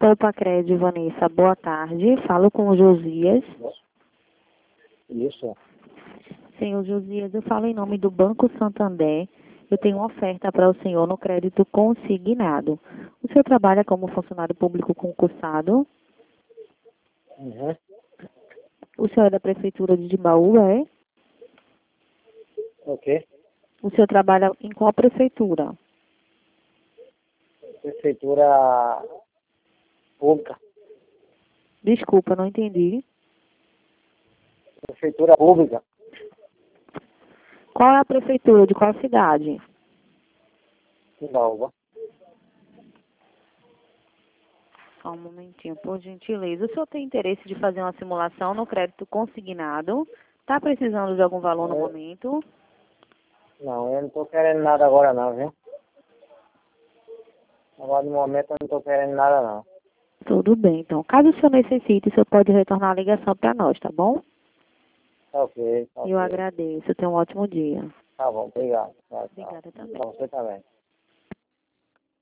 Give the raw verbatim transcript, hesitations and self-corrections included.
Poupa Crédito, Vanessa, boa tarde. Falo com o Josias. Isso. Senhor Josias, eu falo em nome do Banco Santander. Eu tenho uma oferta para o senhor no crédito consignado. O senhor trabalha como funcionário público concursado? Uhum. O senhor é da Prefeitura de Timbaúba, é? Ok. O senhor trabalha em qual prefeitura? Prefeitura pública. Desculpa, não entendi. Prefeitura pública. Qual é a prefeitura? De qual cidade? Timbaúba. Só um momentinho, por gentileza. O senhor tem interesse de fazer uma simulação no crédito consignado? Está precisando de algum valor no É. momento? Não, eu não estou querendo nada agora não, viu? Agora no momento eu não estou querendo nada não. Tudo bem, então. Caso o senhor necessite, o senhor pode retornar a ligação para nós, tá bom? Tá ok, tá ok. Eu agradeço. Tenha um ótimo dia. Tá bom, obrigado. Tá, tá. Obrigada também. Pra você também.